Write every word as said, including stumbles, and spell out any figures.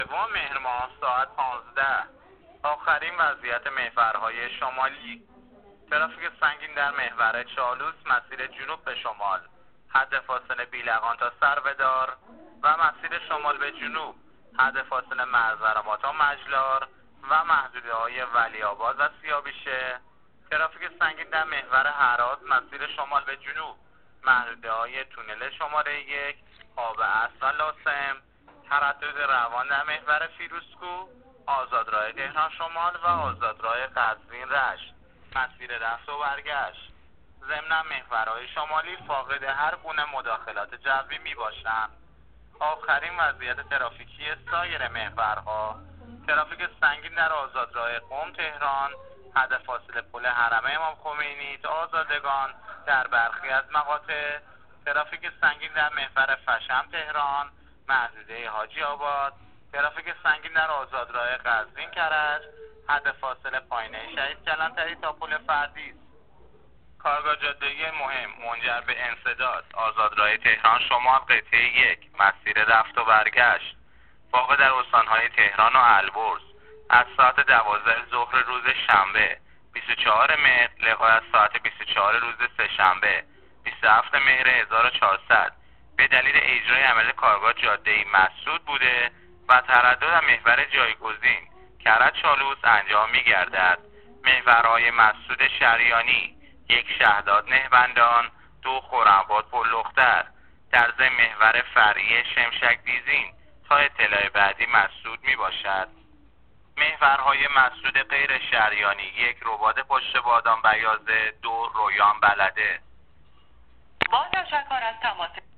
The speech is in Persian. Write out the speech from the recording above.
سوم مهر ماه ساعت پانزده. آخرین وضعیت محورهای شمالی. ترافیک سنگین در محور چالوس مسیر جنوب به شمال، حد فاصله بیلقان تا سرودار و مسیر شمال به جنوب، حد فاصله مرزرما تا مجلار و محدوده‌های ولی‌آباد و سیاویشه. ترافیک سنگین در محور هراز مسیر شمال به جنوب، محدوده‌های تونل شماره یک، آب اصل و لاسم. تردد روان در محور فیروزکوه، آزادراه تهران شمال و آزادراه قزوین رشت، مسیر رفت و برگشت. ضمن محورهای شمالی فاقد هر گونه مداخلات جوی می باشند. آخرین وضعیت ترافیکی سایر محورها. ترافیک سنگین در آزادراه قم تهران، حد فاصله پل حرم امام خمینی تا آزادگان در برخی از مقاطع. ترافیک سنگین در محور فشم تهران، محدوده حاجی آباد. ترافیک سنگین در آزادراه قزوین کرج، حد فاصله پایینه شهید کلانتری تا پل فردیس. کارگاه جاده مهم منجر به انسداد، آزادراه تهران شمال قطعه یک، مسیر رفت و برگشت. واقع در استانهای تهران و البرز از ساعت دوازده ظهر روز شنبه بیست و چهار مهر لغایت ساعت بیست و چهار روز سه‌شنبه بیست و هفت مهر هزار و چهارصد به دلیل اجرای عمل کارگاه جاده‌ای مسدود بوده و تردد در محور جایگزین کرج چالوس انجام می‌گردد. محورهای مسدود شریانی: یک شهداد نهبندان، دو خرم‌آباد پل‌لختر. در ضمن محور فرعی شمشک دیزین تا اطلاع بعدی مسدود می باشد. محورهای مسدود غیر شریانی: یک رباط پشت بادام بیازه، دو رویان بلده. با تشکر از تماس